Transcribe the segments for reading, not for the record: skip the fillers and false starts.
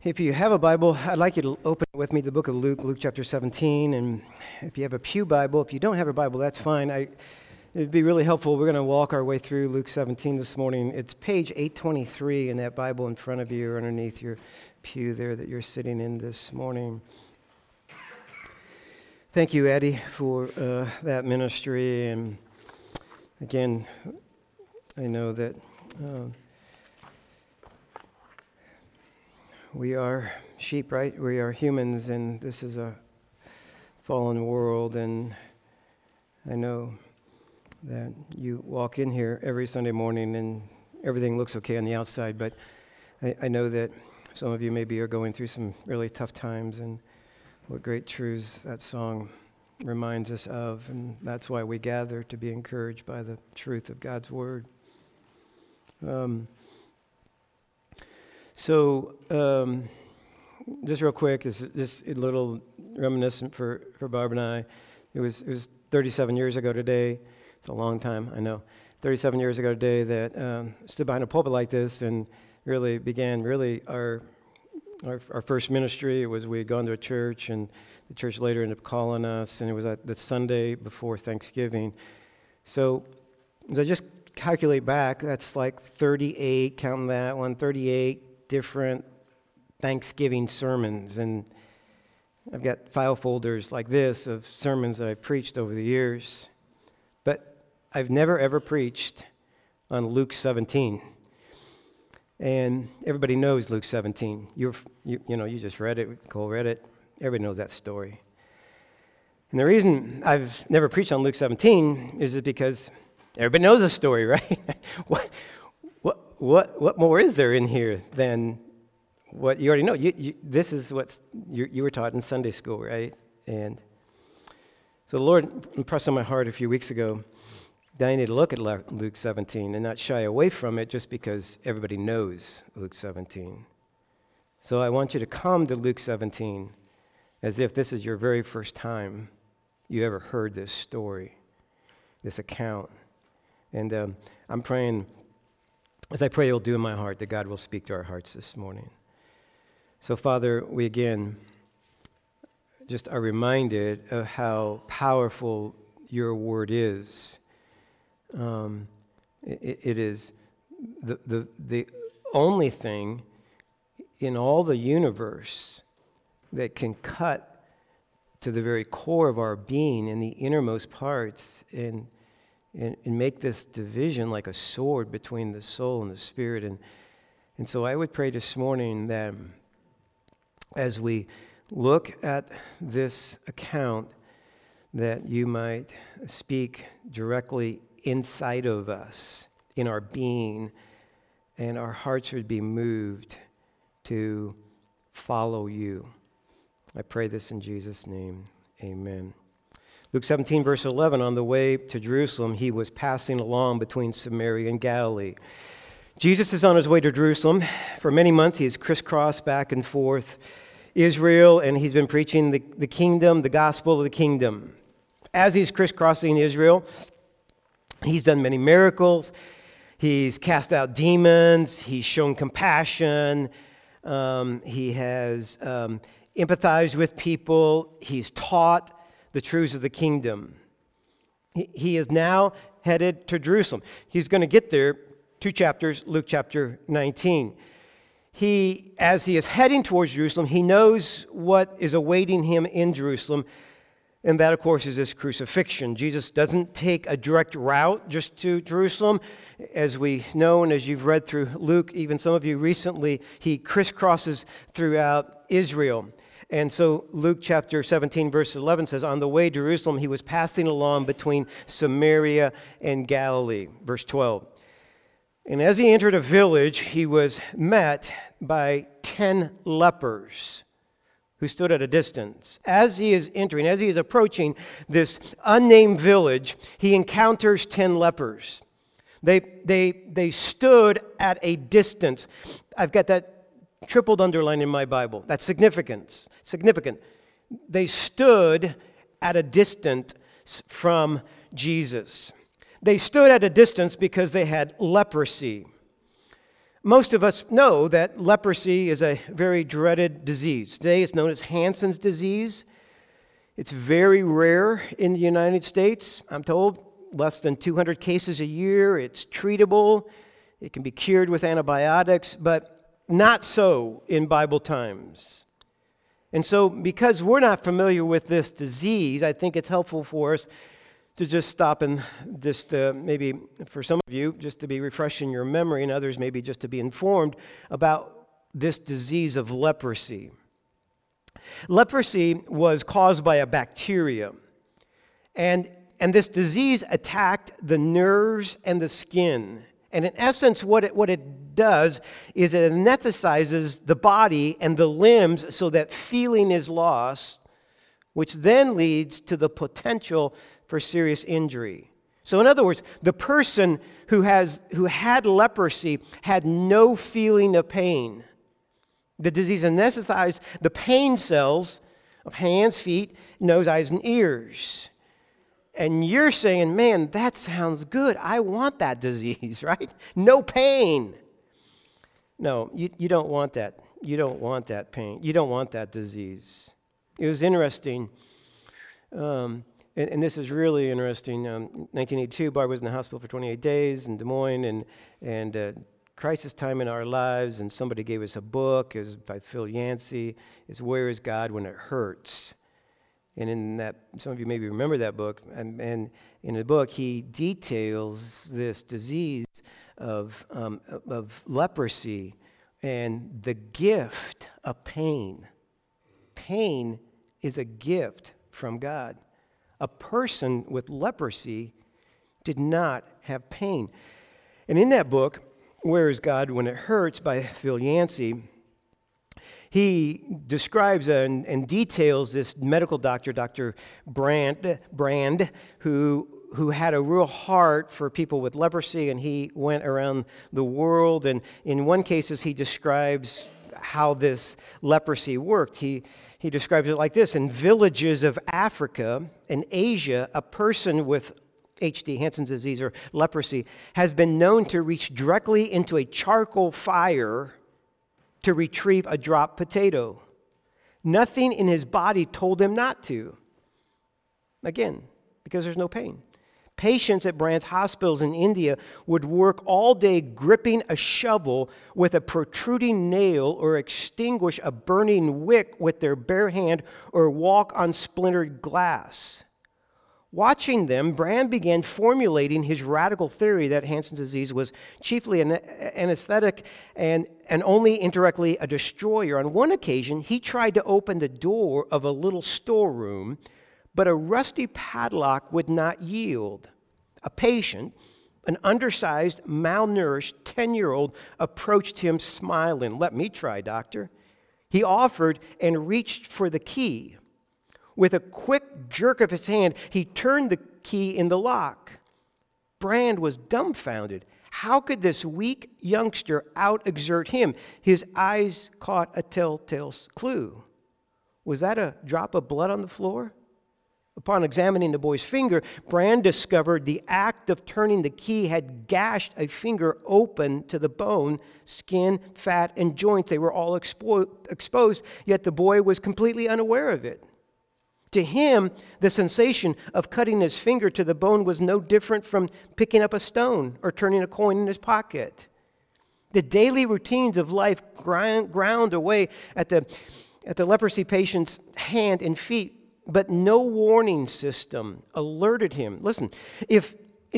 If you have a Bible, I'd like you to open it with me, the book of Luke, Luke chapter 17. And if you have a pew Bible, if you don't have a Bible, that's fine. It'd be really helpful. We're going to walk our way through Luke 17 this morning. It's page 823 in that Bible in front of you or underneath your pew there that you're sitting in this morning. Thank you, Eddie, for that ministry. And again, I know that we are sheep, right? We are humans, and this is a fallen world. And I know that you walk in here every Sunday morning and everything looks okay on the outside, but I know that some of you maybe are going through some really tough times, and what great truths that song reminds us of, and that's why we gather, to be encouraged by the truth of God's Word. Just real quick, this is just a little reminiscent for Barb and I. It was 37 years ago today. It's a long time, I know. 37 years ago today that stood behind a pulpit like this and really began our first ministry. It was we had gone to a church, and the church later ended up calling us, and it was the Sunday before Thanksgiving. So as I just calculate back, that's like 38, counting that one, 38 different Thanksgiving sermons. And I've got file folders like this of sermons that I've preached over the years. But I've never, ever preached on Luke 17. And everybody knows Luke 17. You just read it. Cole read it. Everybody knows that story. And the reason I've never preached on Luke 17 is because everybody knows the story, right? What more is there in here than what you already know? This is what you were taught in Sunday school, right? And so the Lord impressed on my heart a few weeks ago that I need to look at Luke 17 and not shy away from it just because everybody knows Luke 17. So I want you to come to Luke 17 as if this is your very first time you ever heard this story, this account. And I'm praying, as I pray it'll do in my heart, that God will speak to our hearts this morning. So, Father, we again just are reminded of how powerful your word is. It is the only thing in all the universe that can cut to the very core of our being in the innermost parts and make this division like a sword between the soul and the spirit. And so I would pray this morning that as we look at this account, that you might speak directly inside of us, in our being, and our hearts would be moved to follow you. I pray this in Jesus' name. Amen. Luke 17, verse 11, on the way to Jerusalem, he was passing along between Samaria and Galilee. Jesus is on his way to Jerusalem. For many months, he has crisscrossed back and forth Israel, and he's been preaching the kingdom, the gospel of the kingdom. As he's crisscrossing Israel, he's done many miracles. He's cast out demons. He's shown compassion. He has empathized with people. He's taught the truths of the kingdom. He is now headed to Jerusalem. He's going to get there, 2 chapters, Luke chapter 19. As he is heading towards Jerusalem, he knows what is awaiting him in Jerusalem, and that, of course, is his crucifixion. Jesus doesn't take a direct route just to Jerusalem. As we know, and as you've read through Luke, even some of you recently, he crisscrosses throughout Israel. And so Luke chapter 17, verse 11 says, on the way to Jerusalem, he was passing along between Samaria and Galilee. Verse 12. And as he entered a village, he was met by 10 lepers who stood at a distance. As he is approaching this unnamed village, he encounters 10 lepers. They stood at a distance. I've got that tripled underline in my Bible. That's significant. They stood at a distance from Jesus. They stood at a distance because they had leprosy. Most of us know that leprosy is a very dreaded disease. Today it's known as Hansen's disease. It's very rare in the United States. I'm told less than 200 cases a year. It's treatable. It can be cured with antibiotics, but not so in Bible times. And so because we're not familiar with this disease, I think it's helpful for us to just stop and just maybe for some of you, just to be refreshing your memory, and others maybe just to be informed about this disease of leprosy. Leprosy was caused by a bacteria, and this disease attacked the nerves and the skin. And in essence, what it does is it anesthetizes the body and the limbs so that feeling is lost, which then leads to the potential for serious injury. So in other words, the person who had leprosy had no feeling of pain. The disease anesthetized the pain cells of hands, feet, nose, eyes, and ears. And you're saying, man, that sounds good. I want that disease, right? No pain. No, you don't want that. You don't want that pain. You don't want that disease. It was interesting. And this is really interesting. 1982, Barb was in the hospital for 28 days in Des Moines, and crisis time in our lives, and somebody gave us a book. It was by Phil Yancey. It's Where is God When It Hurts? And in that, some of you maybe remember that book, and in the book, he details this disease of leprosy and the gift of pain. Pain is a gift from God. A person with leprosy did not have pain. And in that book, Where is God When It Hurts, by Phil Yancey, he describes and details this medical doctor, Dr. Brand, who had a real heart for people with leprosy, and he went around the world. And in one case, he describes how this leprosy worked. He describes it like this: in villages of Africa and Asia, a person with HD, Hansen's disease, or leprosy, has been known to reach directly into a charcoal fire to retrieve a dropped potato. Nothing in his body told him not to. Again, because there's no pain. Patients at Brand's hospitals in India would work all day gripping a shovel with a protruding nail, or extinguish a burning wick with their bare hand, or walk on splintered glass. Watching them, Brand began formulating his radical theory that Hansen's disease was chiefly an anesthetic and only indirectly a destroyer. On one occasion, he tried to open the door of a little storeroom, but a rusty padlock would not yield. A patient, an undersized, malnourished 10-year-old, approached him smiling. "Let me try, doctor." He offered and reached for the key. With a quick jerk of his hand, he turned the key in the lock. Brand was dumbfounded. How could this weak youngster out-exert him? His eyes caught a telltale clue. Was that a drop of blood on the floor? Upon examining the boy's finger, Brand discovered the act of turning the key had gashed a finger open to the bone, skin, fat, and joints. They were all exposed, yet the boy was completely unaware of it. To him, the sensation of cutting his finger to the bone was no different from picking up a stone or turning a coin in his pocket. The daily routines of life ground away at the leprosy patient's hand and feet, but no warning system alerted him. Listen, if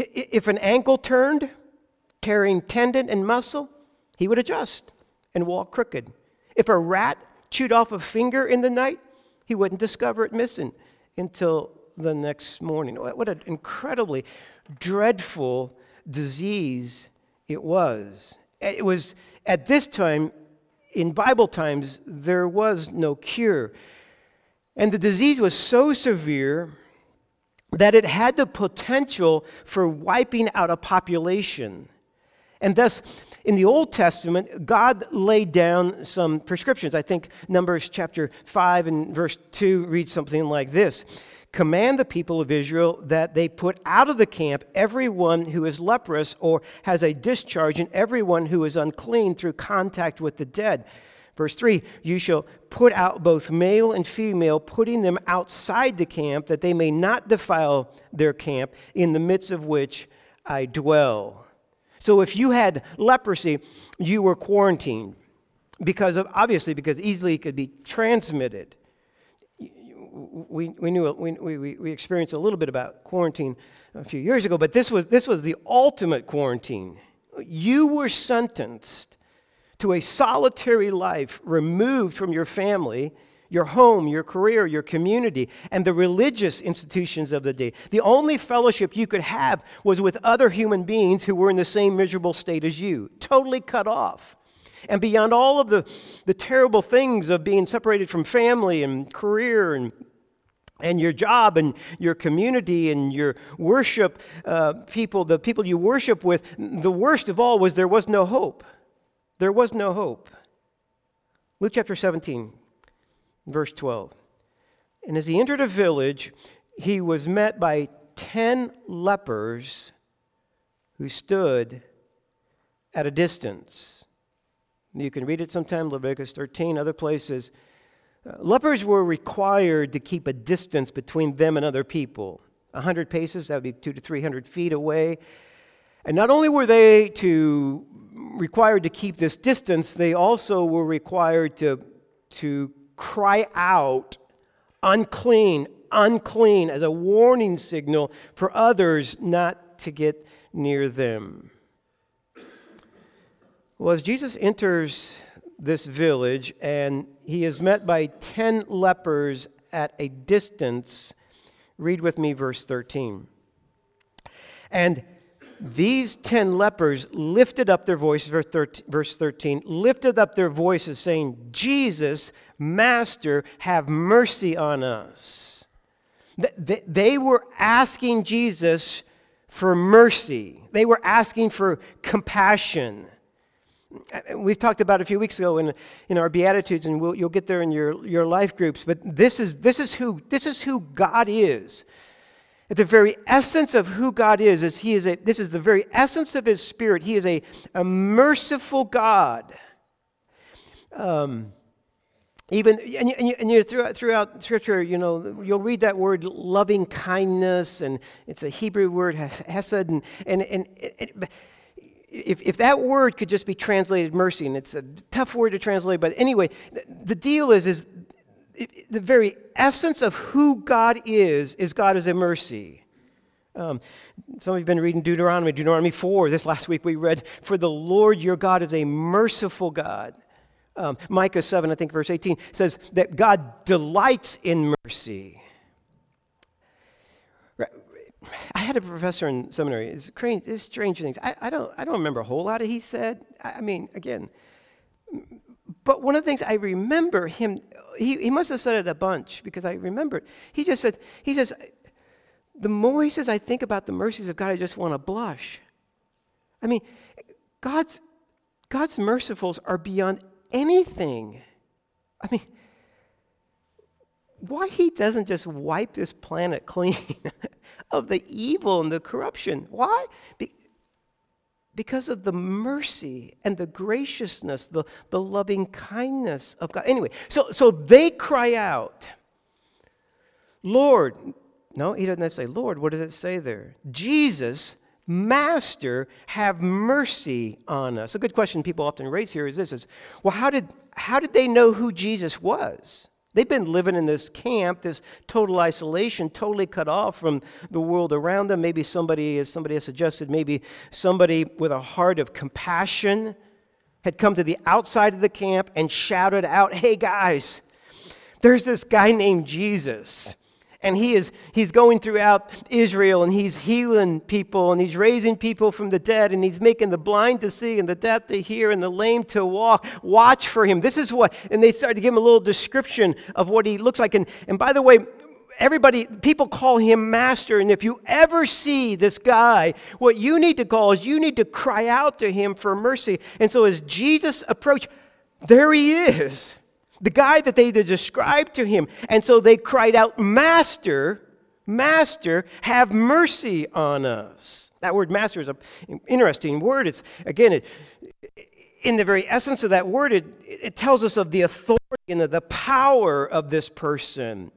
an ankle turned, tearing tendon and muscle, he would adjust and walk crooked. If a rat chewed off a finger in the night, he wouldn't discover it missing until the next morning. What an incredibly dreadful disease it was. It was, at this time, in Bible times, there was no cure. And the disease was so severe that it had the potential for wiping out a population. And thus, in the Old Testament, God laid down some prescriptions. I think Numbers chapter 5 and verse 2 reads something like this. command the people of Israel that they put out of the camp everyone who is leprous or has a discharge, and everyone who is unclean through contact with the dead. Verse 3, you shall put out both male and female, putting them outside the camp, that they may not defile their camp, in the midst of which I dwell. So if you had leprosy, you were quarantined because easily it could be transmitted. We experienced a little bit about quarantine a few years ago, but this was the ultimate quarantine. You were sentenced to a solitary life, removed from your family, your home, your career, your community, and the religious institutions of the day. The only fellowship you could have was with other human beings who were in the same miserable state as you, totally cut off. And beyond all of the terrible things of being separated from family and career and your job and your community and your worship people, the people you worship with, the worst of all was there was no hope. There was no hope. Luke chapter 17, verse 12. And as he entered a village, he was met by 10 lepers who stood at a distance. You can read it sometime, Leviticus 13, other places. Lepers were required to keep a distance between them and other people. 100 paces, that would be 200 to 300 feet away. And not only were they required to keep this distance, they also were required to cry out, unclean, unclean, as a warning signal for others not to get near them. Well, as Jesus enters this village and he is met by 10 lepers at a distance, read with me verse 13. And these 10 lepers lifted up their voices, verse 13, lifted up their voices saying, Jesus, Master, have mercy on us. They were asking Jesus for mercy. They were asking for compassion. We've talked about it a few weeks ago in our Beatitudes, and you'll get there in your life groups. But this is who God is. At the very essence of who God is this is the very essence of His Spirit. He is a merciful God. Throughout Scripture, you'll read that word loving kindness, and it's a Hebrew word, hesed, and if that word could just be translated mercy, and it's a tough word to translate, but anyway, the deal is the very essence of who God is God is a mercy. Some of you have been reading Deuteronomy 4. This last week we read, for the Lord your God is a merciful God. Micah 7, I think verse 18, says that God delights in mercy. I had a professor in seminary. It's strange things. I don't remember a whole lot of he said. Again. But one of the things I remember him, he must have said it a bunch because I remember it. He says, the more he says I think about the mercies of God, I just want to blush. God's mercifuls are beyond anything. Why he doesn't just wipe this planet clean of the evil and the corruption? Why? Because of the mercy and the graciousness, the loving kindness of God. Anyway, so they cry out, Lord. No, he doesn't say Lord. What does it say there? Jesus, Master, have mercy on us. A good question people often raise here is this: well, how did they know who Jesus was? They've been living in this camp, this total isolation, totally cut off from the world around them. Maybe somebody, as somebody has suggested, maybe somebody with a heart of compassion had come to the outside of the camp and shouted out, hey guys, there's this guy named Jesus. And he's going throughout Israel, and he's healing people, and he's raising people from the dead, and he's making the blind to see, and the deaf to hear, and the lame to walk. Watch for him. This is what, and they started to give him a little description of what he looks like. And by the way, people call him Master, and if you ever see this guy, what you need to cry out to him for mercy. And so as Jesus approached, there he is. The guy that they described to him. And so they cried out, Master, Master, have mercy on us. That word master is an interesting word. It's, again, in the very essence of that word, it tells us of the authority and the power of this person.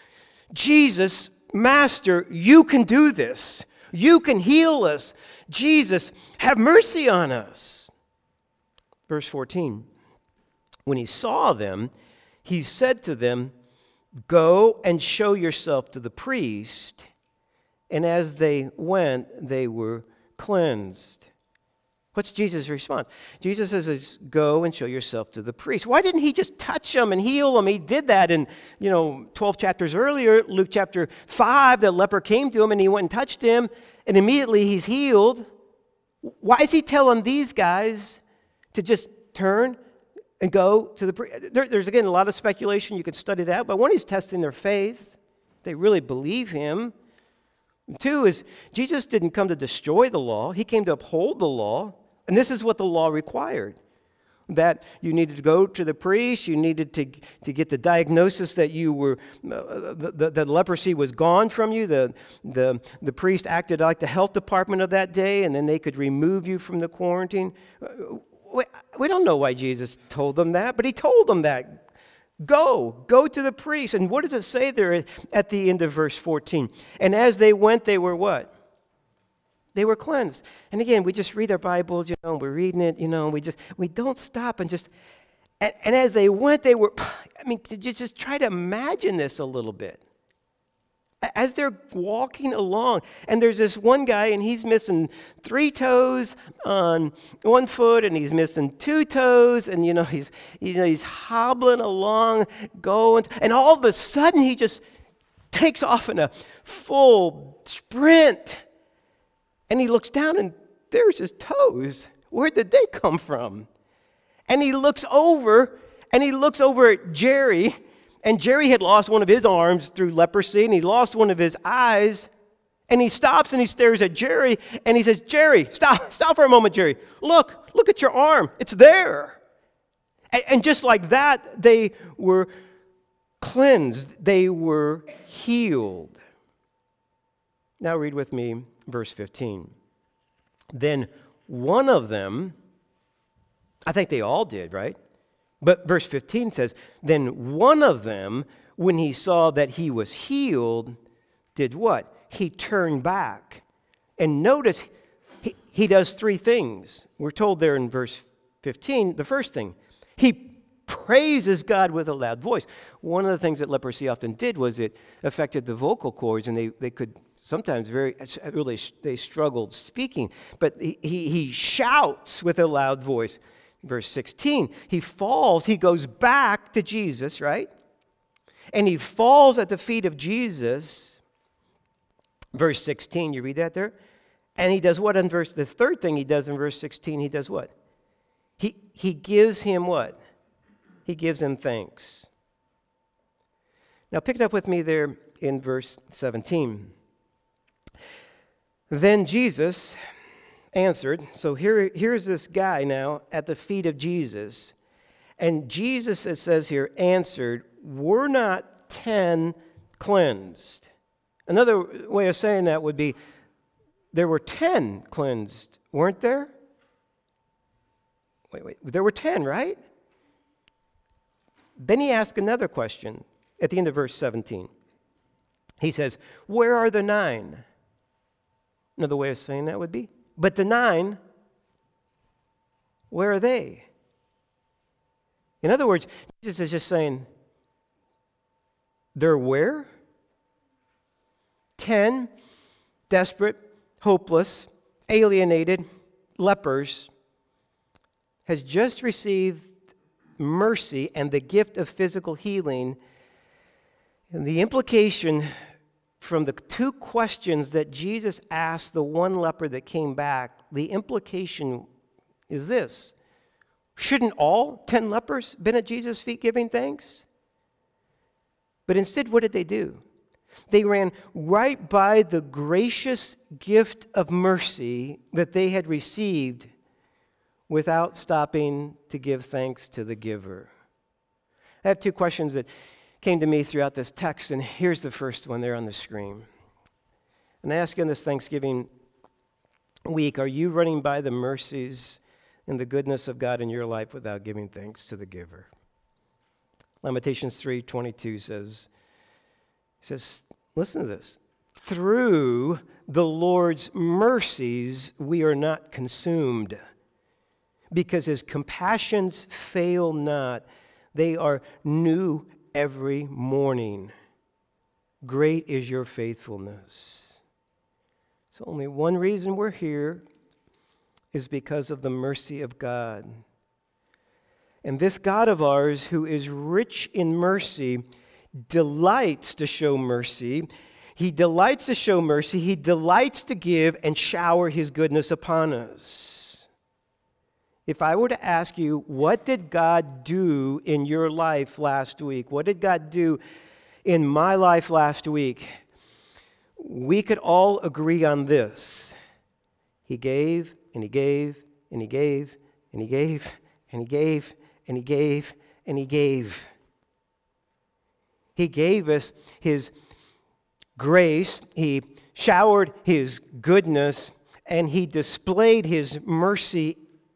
Jesus, Master, you can do this. You can heal us. Jesus, have mercy on us. Verse 14. When he saw them, he said to them, go and show yourself to the priest. And as they went, they were cleansed. What's Jesus' response? Jesus says, go and show yourself to the priest. Why didn't he just touch them and heal them? He did that in, 12 chapters earlier, Luke chapter 5, the leper came to him and he went and touched him, and immediately he's healed. Why is he telling these guys to just turn and go to the priest? There's, again, a lot of speculation. You could study that. But one, he's testing their faith. They really believe him. Two is, Jesus didn't come to destroy the law. He came to uphold the law. And this is what the law required. That you needed to go to the priest. You needed to get the diagnosis that you were, the leprosy was gone from you. The priest acted like the health department of that day, and then they could remove you from the quarantine. We don't know why Jesus told them that, but he told them that. Go to the priest. And what does it say there at the end of verse 14? And as they went, they were what? They were cleansed. And again, we just read our Bibles, we're reading it, we don't stop and just, and as they went, they were, could you just try to imagine this a little bit? As they're walking along, and there's this one guy, and he's missing 3 toes on one foot, and he's missing 2 toes, and he's hobbling along, going, and all of a sudden he just takes off in a full sprint, and he looks down, and there's his toes. Where did they come from? And he looks over at Jerry. And Jerry had lost one of his arms through leprosy, and he lost one of his eyes. And he stops and he stares at Jerry, and he says, Jerry, stop for a moment, Jerry. Look at your arm. It's there. And just like that, they were cleansed. They were healed. Now read with me verse 15. Then one of them, I think they all did, right? But verse 15 says, then one of them, when he saw that he was healed, did what? He turned back. And notice, he does 3 things. We're told there in verse 15, the first thing, he praises God with a loud voice. One of the things that leprosy often did was it affected the vocal cords, and they could sometimes they struggled speaking. But he shouts with a loud voice. Verse 16, he goes back to Jesus, right? And he falls at the feet of Jesus. Verse 16, you read that there? And he does what in this third thing he does in verse 16, he does what? He gives him what? He gives him thanks. Now pick it up with me there in verse 17. Then Jesus answered, so here's this guy now at the feet of Jesus. And Jesus, it says here, answered, were not 10 cleansed? Another way of saying that would be, there were 10 cleansed, weren't there? Wait, there were 10, right? Then he asked another question at the end of verse 17. He says, where are the 9? Another way of saying that would be, but the 9, where are they? In other words, Jesus is just saying, they're where? 10 desperate, hopeless, alienated lepers has just received mercy and the gift of physical healing. And the implication from the 2 questions that Jesus asked the one leper that came back, the implication is this. Shouldn't all 10 lepers been at Jesus' feet giving thanks? But instead, what did they do? They ran right by the gracious gift of mercy that they had received without stopping to give thanks to the giver. I have 2 questions that came to me throughout this text, and here's the first one there on the screen. And I ask you on this Thanksgiving week, are you running by the mercies and the goodness of God in your life without giving thanks to the giver? Lamentations 3:22 says, listen to this. Through the Lord's mercies we are not consumed, because his compassions fail not. They are new every morning. Great is your faithfulness. So only one reason we're here is because of the mercy of God. And this God of ours, who is rich in mercy, delights to show mercy. He delights to show mercy. He delights to give and shower his goodness upon us. If I were to ask you, what did God do in your life last week? What did God do in my life last week? We could all agree on this. He gave, and he gave, and he gave, and he gave, and he gave, and he gave, and he gave. He gave us his grace, he showered his goodness, and he displayed his mercy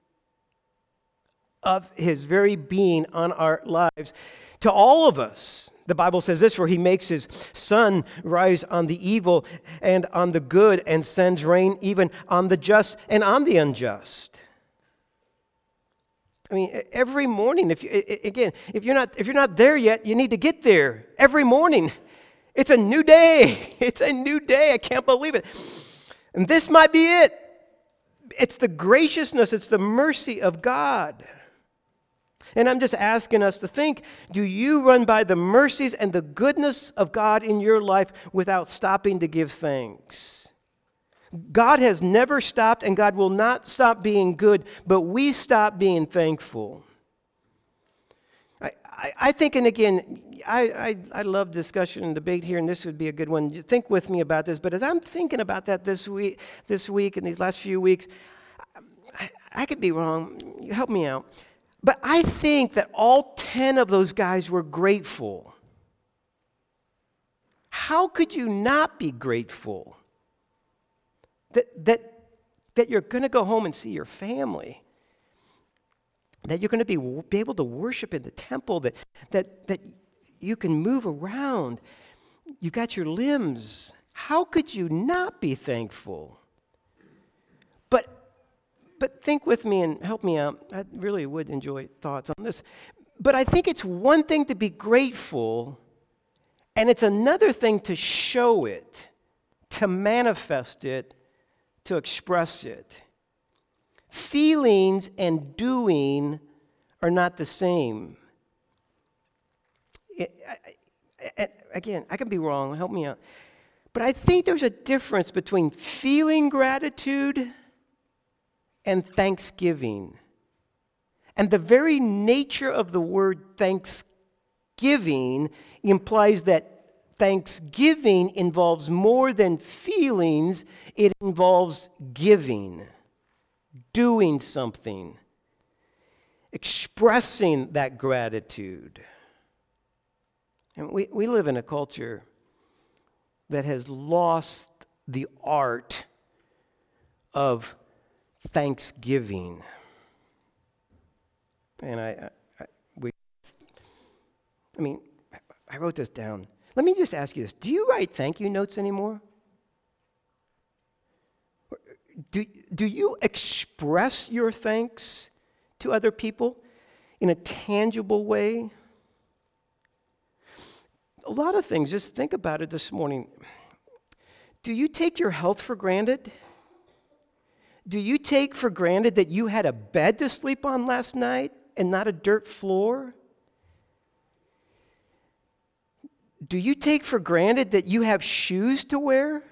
of his very being on our lives to all of us. The Bible says this, for he makes his sun rise on the evil and on the good, and sends rain even on the just and on the unjust. I mean, every morning, if you're not there yet, you need to get there. Every morning, it's a new day. It's a new day. I can't believe it. And this might be it. It's the graciousness, it's the mercy of God. And I'm just asking us to think, do you run by the mercies and the goodness of God in your life without stopping to give thanks? God has never stopped, and God will not stop being good, but we stop being thankful. I think, and again, I love discussion and debate here, and this would be a good one. Think with me about this. But as I'm thinking about that this week and these last few weeks, I could be wrong. Help me out. But I think that all 10 of those guys were grateful. How could you not be grateful that you're going to go home and see your family? That you're going to be able to worship in the temple, that you can move around. You got your limbs. How could you not be thankful? But think with me and help me out. I really would enjoy thoughts on this. But I think it's one thing to be grateful, and it's another thing to show it, to manifest it, to express it. Feelings and doing are not the same. Again, I can be wrong. Help me out. But I think there's a difference between feeling gratitude and thanksgiving. And the very nature of the word thanksgiving implies that thanksgiving involves more than feelings. It involves giving, doing something, expressing that gratitude. And we live in a culture that has lost the art of thanksgiving. And I wrote this down. Let me just ask you this. Do you write thank you notes anymore? Do you express your thanks to other people in a tangible way? A lot of things. Just think about it this morning. Do you take your health for granted? Do you take for granted that you had a bed to sleep on last night and not a dirt floor? Do you take for granted that you have shoes to wear?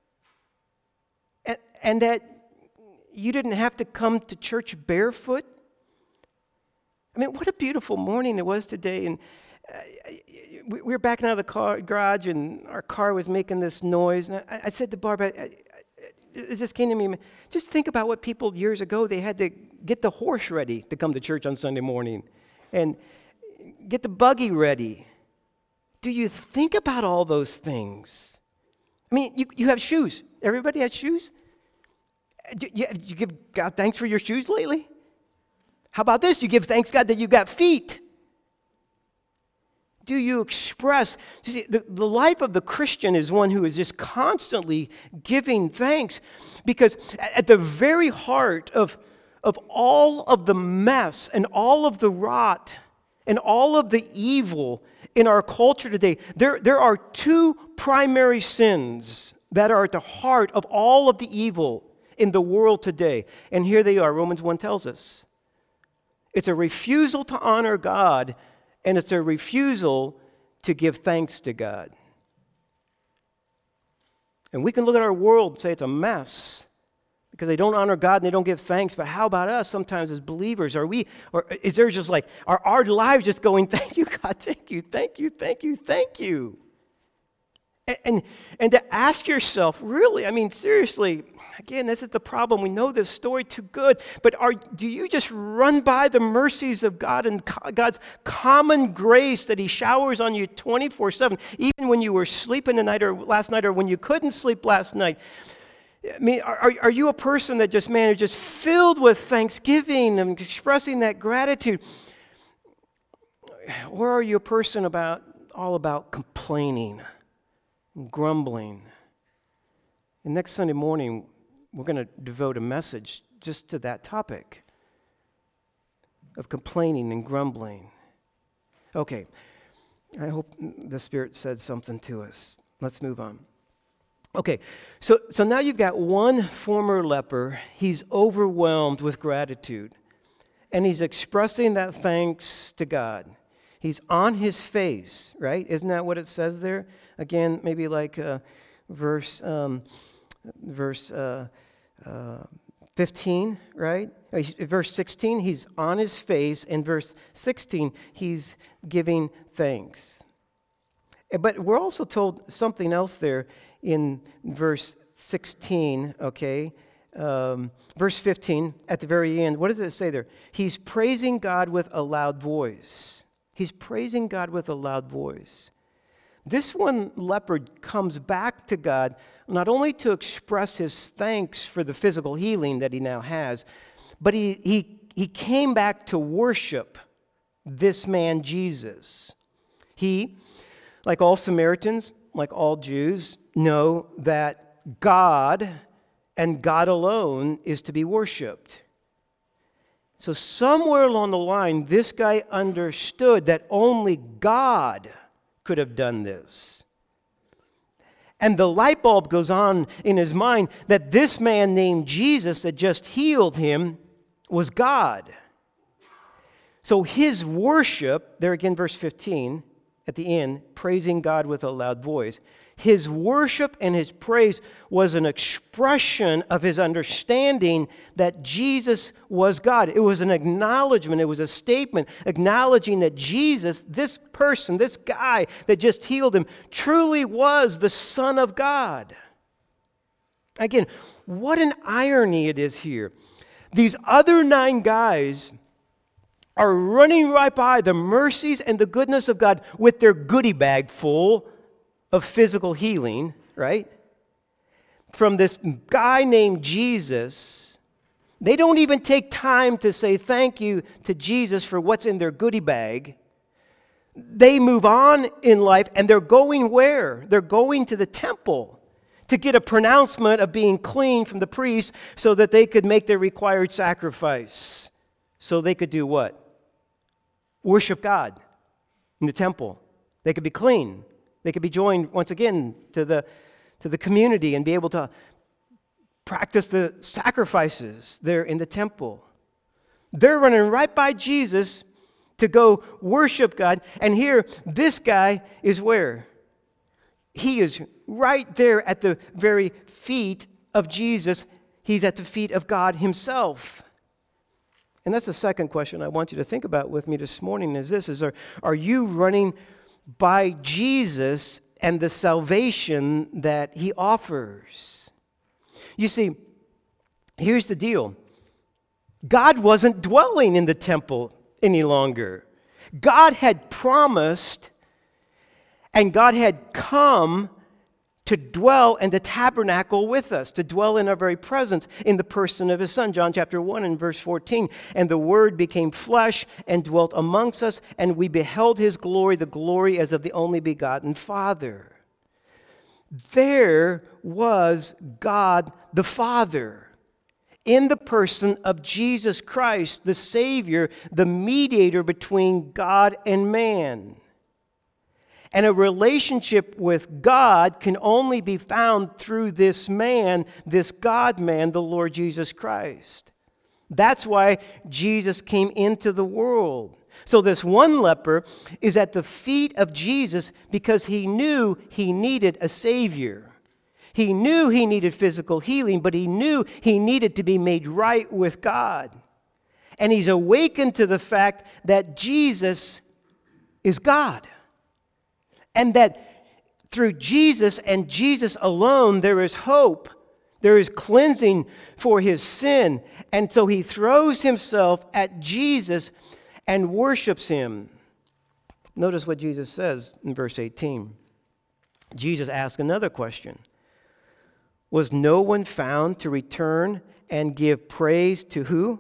And that you didn't have to come to church barefoot? I mean, what a beautiful morning it was today. And we were backing out of the garage, and our car was making this noise. And I said to Barb, it just came to me, just think about what people years ago, they had to get the horse ready to come to church on Sunday morning and get the buggy ready. Do you think about all those things? I mean, you have shoes. Everybody has shoes? Did you give God thanks for your shoes lately? How about this? You give thanks, God, that you got feet. Do you express? See, the life of the Christian is one who is just constantly giving thanks, because at the very heart of all of the mess and all of the rot and all of the evil in our culture today, there are two primary sins that are at the heart of all of the evil in the world today. And here they are. Romans 1 tells us. It's a refusal to honor God, and it's a refusal to give thanks to God. And we can look at our world and say it's a mess because they don't honor God and they don't give thanks. But how about us sometimes as believers? Or is there just like, are our lives just going, thank you, God, thank you, thank you, thank you, thank you? And to ask yourself, really, I mean, seriously, again, this is the problem. We know this story too good, but do you just run by the mercies of God and God's common grace that He showers on you 24/7, even when you were sleeping tonight or last night or when you couldn't sleep last night? I mean, are you a person that just, man, is just filled with thanksgiving and expressing that gratitude? Or are you a person all about complaining, grumbling? And next Sunday morning, we're going to devote a message just to that topic of complaining and grumbling. Okay, I hope the Spirit said something to us. Let's move on. Okay, so now you've got one former leper. He's overwhelmed with gratitude, and he's expressing that thanks to God. He's on his face, right? Isn't that what it says there? Again, maybe like verse 15, right? Verse 16, he's on his face. And verse 16, he's giving thanks. But we're also told something else there in verse 16, okay? Verse 15, at the very end, what does it say there? He's praising God with a loud voice. He's praising God with a loud voice. This one leper comes back to God not only to express his thanks for the physical healing that he now has, but he came back to worship this man Jesus. He, like all Samaritans, like all Jews, know that God and God alone is to be worshiped. So somewhere along the line, this guy understood that only God could have done this. And the light bulb goes on in his mind that this man named Jesus that just healed him was God. So his worship, there again, verse 15, at the end, praising God with a loud voice. His worship and his praise was an expression of his understanding that Jesus was God. It was an acknowledgement, it was a statement acknowledging that Jesus, this person, this guy that just healed him, truly was the Son of God. Again, what an irony it is here. These other 9 guys are running right by the mercies and the goodness of God with their goodie bag full of physical healing, right? From this guy named Jesus. They don't even take time to say thank you to Jesus for what's in their goodie bag. They move on in life, and they're going where? They're going to the temple to get a pronouncement of being clean from the priest so that they could make their required sacrifice. So they could do what? Worship God in the temple. They could be clean. They could be joined once again to the community and be able to practice the sacrifices there in the temple. They're running right by Jesus to go worship God. And here, this guy is where? He is right there at the very feet of Jesus. He's at the feet of God himself. And that's the second question I want you to think about with me this morning is this, are you running by Jesus and the salvation that he offers? You see, here's the deal. God wasn't dwelling in the temple any longer. God had promised and God had come to dwell and to tabernacle with us, to dwell in our very presence in the person of his Son. John chapter 1 and verse 14. And the Word became flesh and dwelt amongst us, and we beheld his glory, the glory as of the only begotten Father. There was God the Father in the person of Jesus Christ, the Savior, the mediator between God and man. And a relationship with God can only be found through this man, this God-man, the Lord Jesus Christ. That's why Jesus came into the world. So this one leper is at the feet of Jesus because he knew he needed a Savior. He knew he needed physical healing, but he knew he needed to be made right with God. And he's awakened to the fact that Jesus is God. And that through Jesus and Jesus alone, there is hope. There is cleansing for his sin. And so he throws himself at Jesus and worships him. Notice what Jesus says in verse 18. Jesus asked another question. Was no one found to return and give praise to who?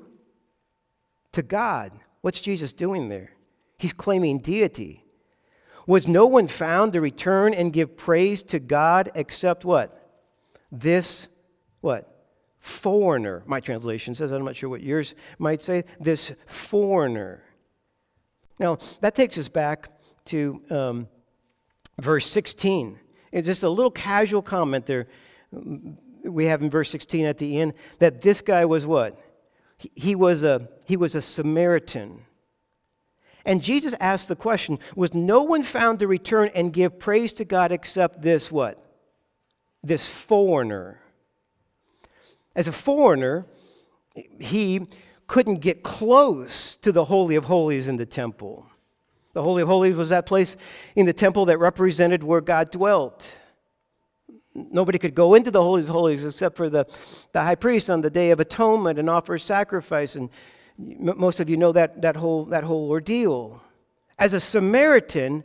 To God. What's Jesus doing there? He's claiming deity. Was no one found to return and give praise to God except what? This, what? Foreigner. My translation says, I'm not sure what yours might say, this foreigner. Now, that takes us back to verse 16. It's just a little casual comment there we have in verse 16 at the end, that this guy was what? He was a Samaritan. And Jesus asked the question, was no one found to return and give praise to God except this what? This foreigner. As a foreigner, he couldn't get close to the Holy of Holies in the temple. The Holy of Holies was that place in the temple that represented where God dwelt. Nobody could go into the Holy of Holies except for the high priest on the Day of Atonement and offer sacrifice. And most of you know that whole ordeal. As a Samaritan,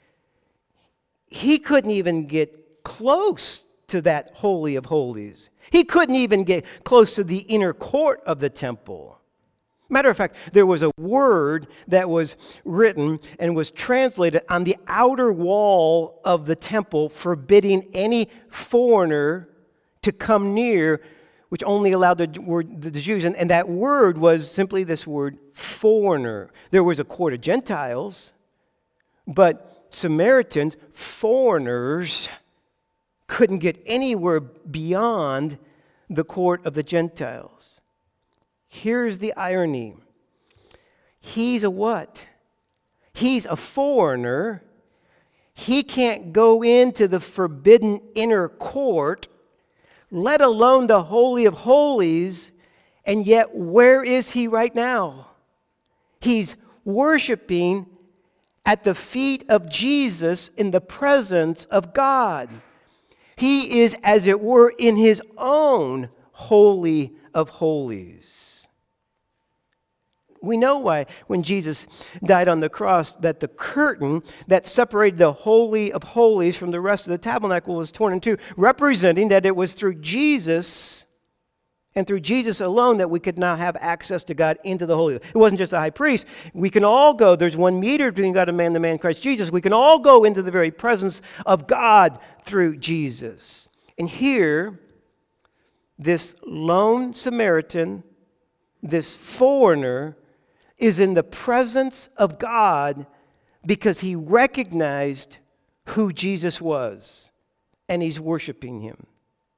he couldn't even get close to that Holy of Holies. He couldn't even get close to the inner court of the temple. Matter of fact, there was a word that was written and was translated on the outer wall of the temple, forbidding any foreigner to come near, which only allowed the Jews. And that word was simply this word, foreigner. There was a court of Gentiles, but Samaritans, foreigners, couldn't get anywhere beyond the court of the Gentiles. Here's the irony. He's a what? He's a foreigner. He can't go into the forbidden inner court, let alone the Holy of Holies, and yet where is he right now? He's worshiping at the feet of Jesus in the presence of God. He is, as it were, in his own Holy of Holies. We know why, when Jesus died on the cross, that the curtain that separated the Holy of Holies from the rest of the tabernacle was torn in two, representing that it was through Jesus and through Jesus alone that we could now have access to God into the Holy. It wasn't just the high priest. We can all go. There's one mediator between God and man, the man Christ Jesus. We can all go into the very presence of God through Jesus. And here, this lone Samaritan, this foreigner, is in the presence of God because he recognized who Jesus was, and he's worshiping him.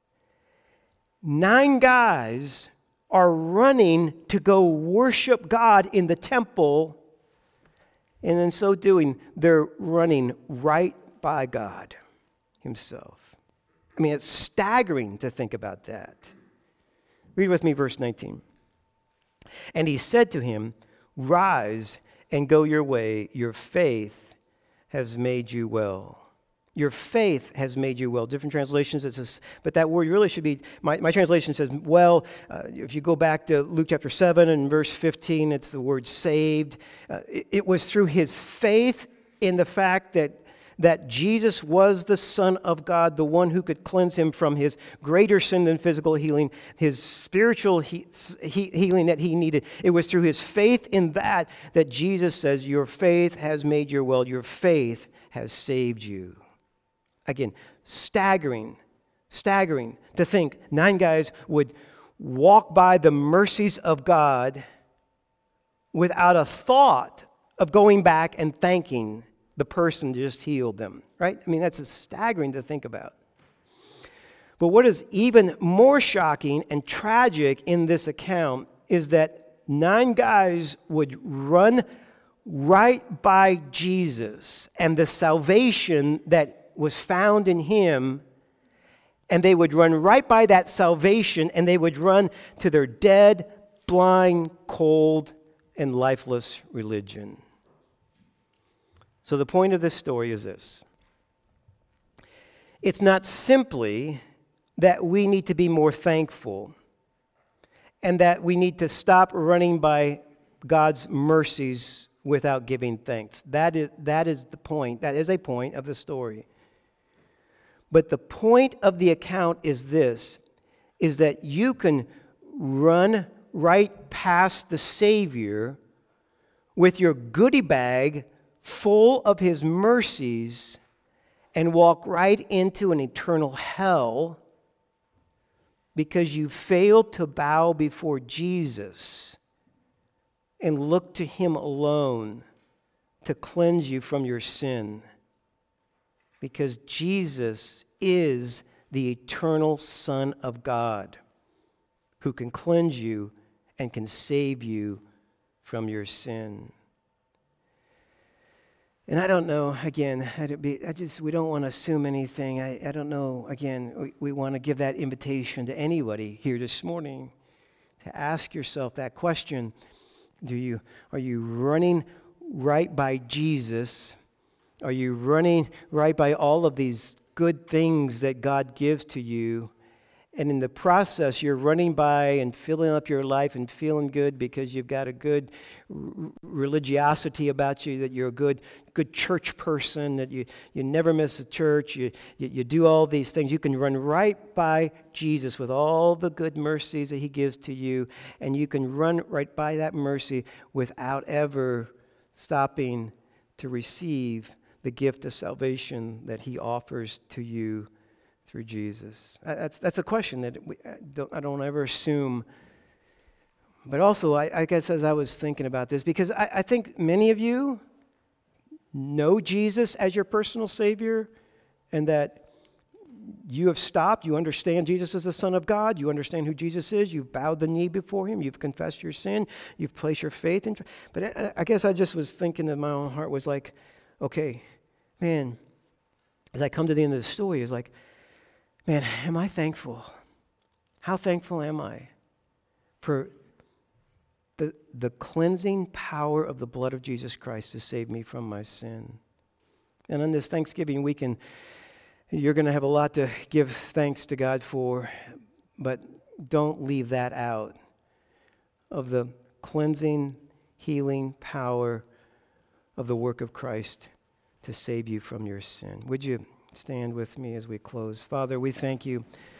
9 guys are running to go worship God in the temple, and in so doing, they're running right by God himself. I mean, it's staggering to think about that. Read with me verse 19. And he said to him, "Rise and go your way. Your faith has made you well." Your faith has made you well. Different translations, it says, but that word really should be, my translation says, well. If you go back to Luke chapter 7 and verse 15, it's the word saved. It was through his faith in the fact that Jesus was the Son of God, the one who could cleanse him from his greater sin than physical healing, his spiritual healing that he needed. It was through his faith in that Jesus says, your faith has made you well. Your faith has saved you. Again, staggering to think 9 guys would walk by the mercies of God without a thought of going back and thanking the person that just healed them, right? I mean, that's staggering to think about. But what is even more shocking and tragic in this account is that 9 guys would run right by Jesus and the salvation that was found in him, and they would run right by that salvation, and they would run to their dead, blind, cold, and lifeless religion. So the point of this story is this. It's not simply that we need to be more thankful and that we need to stop running by God's mercies without giving thanks. That is the point. That is a point of the story. But the point of the account is this, is that you can run right past the Savior with your goodie bag full of his mercies and walk right into an eternal hell because you failed to bow before Jesus and look to him alone to cleanse you from your sin. Because Jesus is the eternal Son of God who can cleanse you and can save you from your sin. And I don't know, again, we don't want to assume anything. I don't know, again, we want to give that invitation to anybody here this morning to ask yourself that question. Are you running right by Jesus? Are you running right by all of these good things that God gives to you? And in the process, you're running by and filling up your life and feeling good because you've got a good religiosity about you, that you're a good church person, that you never miss a church, you do all these things. You can run right by Jesus with all the good mercies that he gives to you, and you can run right by that mercy without ever stopping to receive the gift of salvation that he offers to you through Jesus. That's a question that I don't ever assume. But also, I guess as I was thinking about this, because I think many of you know Jesus as your personal Savior, and that you have stopped, you understand Jesus as the Son of God, you understand who Jesus is, you've bowed the knee before him, you've confessed your sin, you've placed your faith in. But I guess I just was thinking that my own heart was like, okay, man, as I come to the end of the story, it's like, man, am I thankful? How thankful am I for the cleansing power of the blood of Jesus Christ to save me from my sin? And on this Thanksgiving weekend, you're going to have a lot to give thanks to God for, but don't leave that out of the cleansing, healing power of the work of Christ to save you from your sin. Would you stand with me as we close? Father, we thank you